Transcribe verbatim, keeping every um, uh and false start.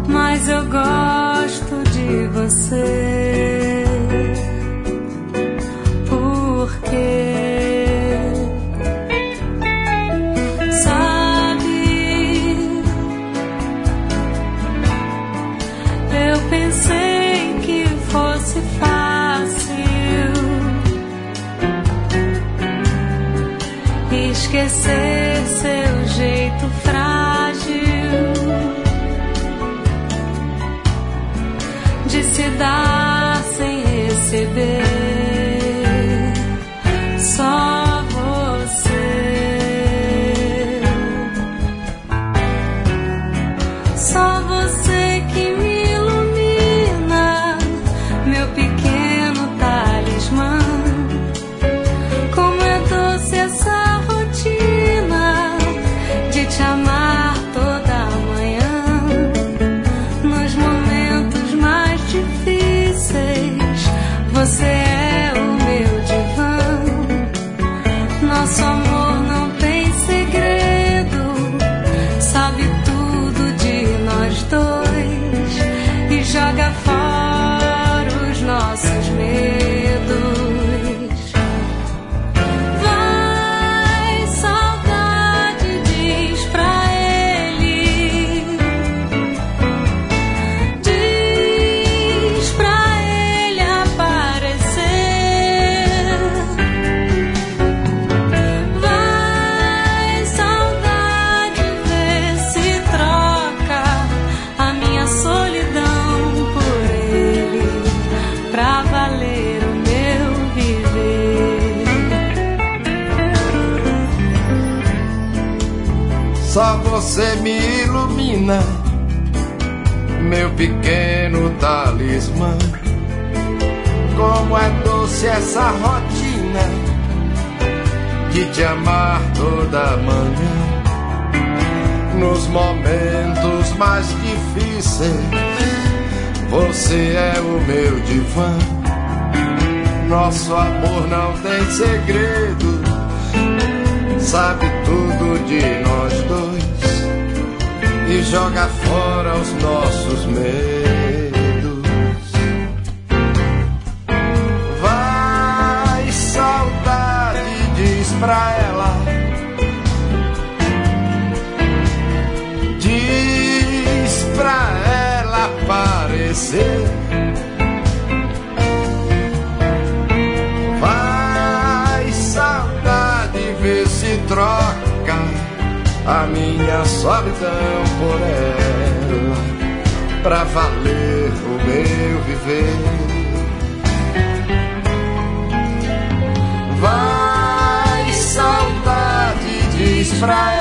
mas eu gosto de você. Porque pensei que fosse fácil esquecer seu jeito frágil de se dar sem receber. Só você, só você que me te amar toda manhã, nos momentos mais difíceis. Você é o meu divã. Nosso amor não tem segredo, sabe tudo de nós dois e joga fora os nossos medos. Só você me ilumina, meu pequeno talismã. Como é doce essa rotina de te amar toda manhã, nos momentos mais difíceis. Você é o meu divã. Nosso amor não tem segredo, sabe tudo de nós dois e joga fora os nossos medos. Vai, saudade, diz pra ela, diz pra ela aparecer. Troca a minha solidão por ela, pra valer o meu viver. Vai, saudade, diz pra